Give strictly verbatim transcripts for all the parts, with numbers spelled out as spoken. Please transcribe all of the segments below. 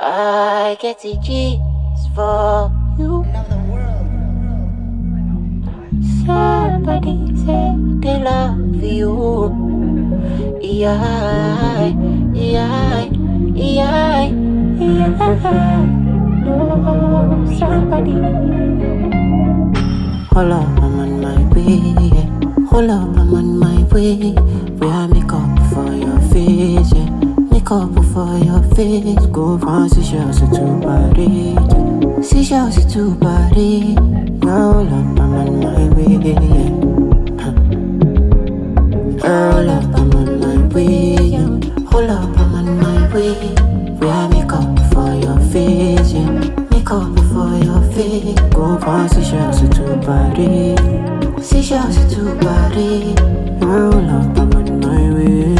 I get the G's for you. Somebody say they love you. Yeah, yeah, yeah, yeah. No, somebody. Hold up, I'm on my way. Yeah. Hold up, I'm on my way. We have make up for your face, yeah. Make up for your face. Go from seashells to Paris. Seashells to Paris. Hold up, I'm on my way, yeah. Hold up, I'm on my way, yeah. Hold up, I'm on my way. We have make up for your face, yeah. Make up for your face. Go from seashells to Paris. Seashells to Paris. Hold up, I'm on my way.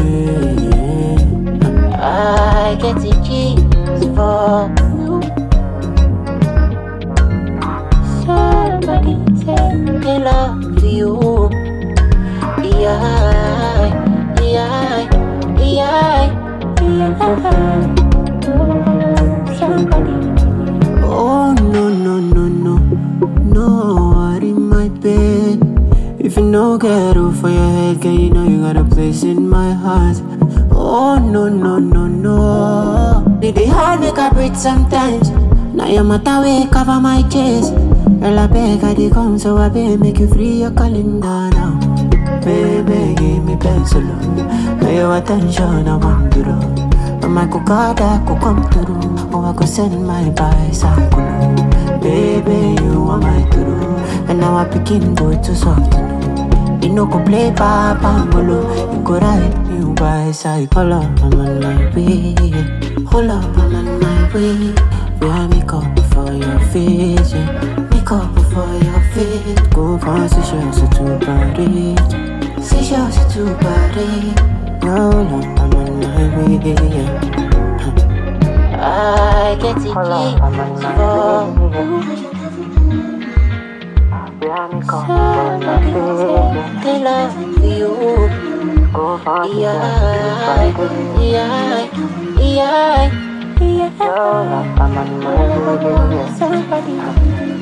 I get the G's for you. Somebody say they love you. Yeah, yeah, yeah, yeah. Somebody. Oh no no no no no, what in my bed? If you no get over for your head, girl, you know you got a place in my heart. Oh no no no no, it be hard make I breathe sometimes. Now your matter way cover my chest. Girl, I beg I dey come, so I beg make you free your calendar now. Baby, give me pencil. Now your attention I want to do. But my cocada could come through. Oh, I could send my bicycle. Baby, you are my true. And now I begin go to soft. You know go play papa bolo. You go ride you bicycle. Hold up, I'm on my way. Hold up, I'm on my way. We have make up for your face, yeah. Make up for your face. Go from seashells to Paris. Seashells to Paris. Hold up, I'm on my way, yeah. I get the G's for you. Somebody say they love you. Yeah, yeah, yeah, yeah. Somebody.